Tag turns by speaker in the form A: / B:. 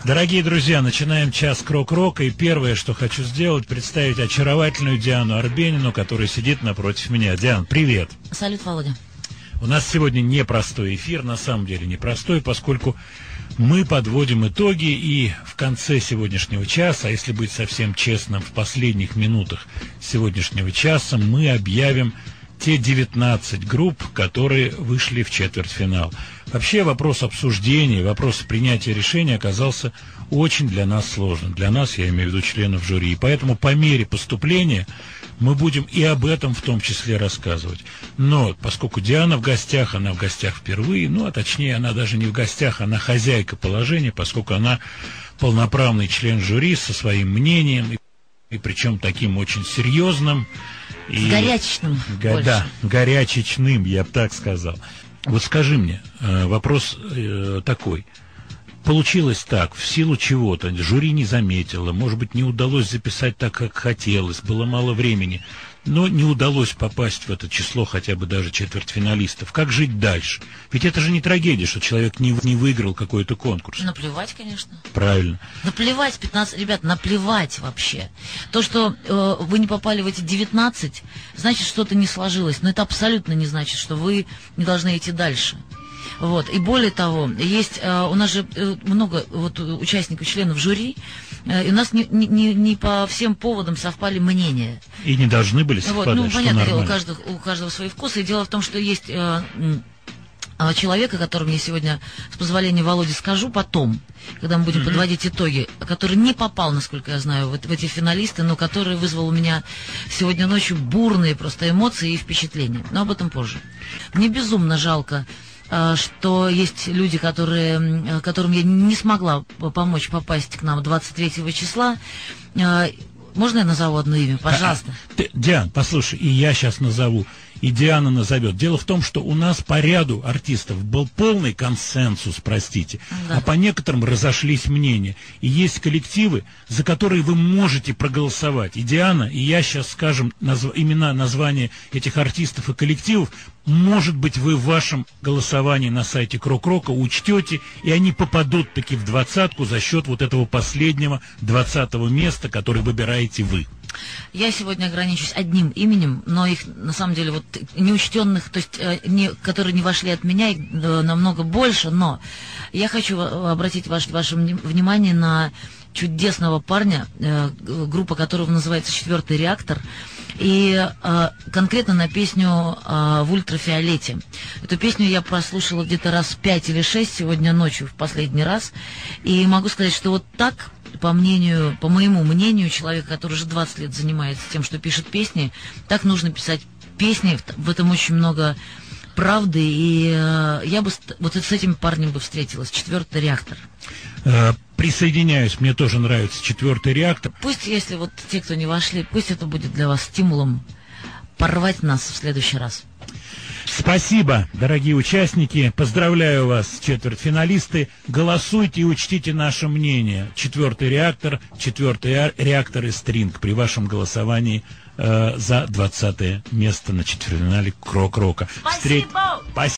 A: Дорогие друзья, начинаем час Крок-Рока, и первое, что хочу сделать, представить очаровательную Диану Арбенину, которая сидит напротив меня. Диан, привет.
B: Салют, Володя.
A: У нас сегодня непростой эфир, на самом деле непростой, поскольку мы подводим итоги, и в конце сегодняшнего часа, а если быть совсем честным, в последних минутах сегодняшнего часа мы объявим те 19 групп, которые вышли в четвертьфинал. Вообще вопрос обсуждения, вопрос принятия решения оказался очень для нас сложным. Для нас, я имею в виду членов жюри. И поэтому по мере поступления мы будем и об этом в том числе рассказывать. Но поскольку Диана в гостях, она в гостях впервые, а точнее она даже не в гостях, она хозяйка положения, поскольку она полноправный член жюри со своим мнением, и причем таким очень серьезным.
B: И горячечным.
A: Да, горячечным, я бы так сказал. Вот скажи мне, вопрос такой. Получилось так, в силу чего-то, жюри не заметило, может быть, не удалось записать так, как хотелось, было мало времени, но не удалось попасть в это число хотя бы даже четвертьфиналистов. Как жить дальше? Ведь это же не трагедия, что человек не выиграл какой-то конкурс.
B: Наплевать, конечно.
A: Правильно.
B: Наплевать, 15, ребят, наплевать вообще. То, что вы не попали в эти 19, значит, что-то не сложилось, но это абсолютно не значит, что вы не должны идти дальше. Вот. И более того, есть у нас же много участников, членов жюри, и у нас не по всем поводам совпали мнения.
A: И не должны были совпадать,
B: понятно, у каждого свои вкусы. И дело в том, что есть человек, о котором я сегодня, с позволения Володи, скажу потом, когда мы будем подводить итоги, который не попал, насколько я знаю, в эти финалисты, но который вызвал у меня сегодня ночью бурные просто эмоции и впечатления. Но об этом позже. Мне безумно жалко, что есть люди, которым я не смогла помочь попасть к нам 23 числа. Можно я назову одно имя, пожалуйста?
A: Диан, послушай, и я сейчас назову, и Диана назовет. Дело в том, что у нас по ряду артистов был полный консенсус, простите, да. А по некоторым разошлись мнения. И есть коллективы, за которые вы можете проголосовать. И Диана, и я сейчас скажем имена, названия этих артистов и коллективов. Может быть, вы в вашем голосовании на сайте Крок-Рока учтете, и они попадут таки в 20-ку за счет вот этого последнего 20-го места, которое выбираете вы.
B: Я сегодня ограничусь одним именем, но их, на самом деле, неучтенных, то есть, которые не вошли от меня, их намного больше, но я хочу обратить ваше внимание на чудесного парня, группа которого называется «Четвертый реактор», и конкретно на песню в ультрафиолете. Эту песню я прослушала где-то раз 5 или 6 сегодня ночью в последний раз, и могу сказать, что вот так, по моему мнению, человека, который уже 20 лет занимается тем, что пишет песни, так нужно писать песни, в этом очень много правды, и я бы вот с этим парнем бы встретилась. «Четвертый реактор».
A: Присоединяюсь, мне тоже нравится «Четвертый реактор».
B: Пусть, если те, кто не вошли, пусть это будет для вас стимулом порвать нас в следующий раз.
A: Спасибо, дорогие участники. Поздравляю вас, четвертьфиналисты. Голосуйте и учтите наше мнение. «Четвертый реактор», «Четвертый реактор» и «Стринг» при вашем голосовании за 20-е место на четвертьфинале Крок-Рока.
B: Спасибо!